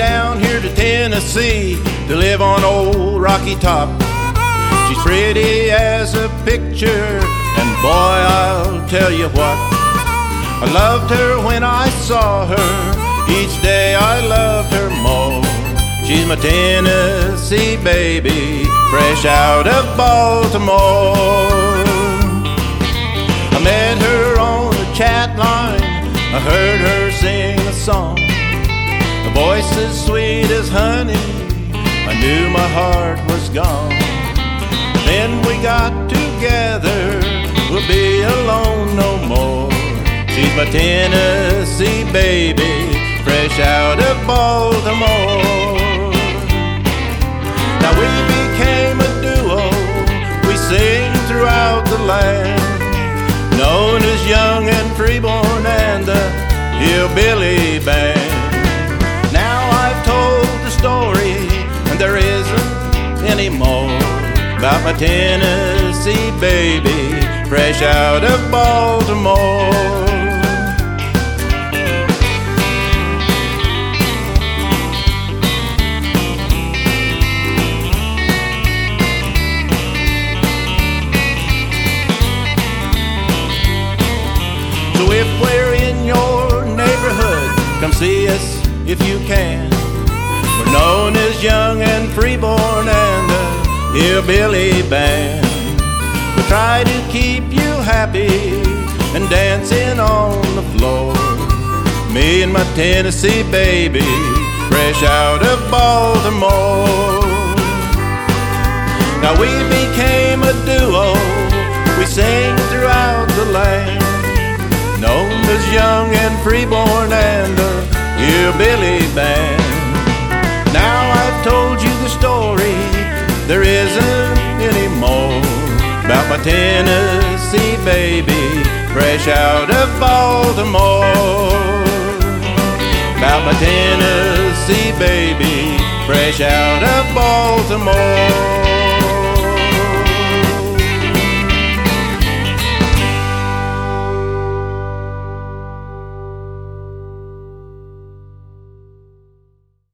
down here to Tennessee to live on old Rocky Top. She's pretty as a picture, and boy, I'll tell you what, I loved her when I saw her. Each day I loved her more. She's my Tennessee baby, fresh out of Baltimore. I met her on the chat line, I heard her sing a song. A voice as sweet as honey, I knew my heart was gone. Then we got together, we'll be alone no more. She's my Tennessee baby, fresh out of Baltimore. Now we became a duo, we sing throughout the land, known as Young and Freeborn and the Hillbilly Band. Now I've told the story, and there isn't any more, about my Tennessee baby, fresh out of Baltimore. So if we're in your neighborhood, come see us if you can. We're known as Young and Freeborn and the Hillbilly Band. We try to keep you happy and dancing on the floor. Me and my Tennessee baby, fresh out of Baltimore. Now we became a duo, we sing throughout the land, known as Young and Freeborn and the Hillbilly Band. Now I've told you the story, there isn't any more, about my Tennessee baby, fresh out of Baltimore. About my Tennessee baby, fresh out of Baltimore.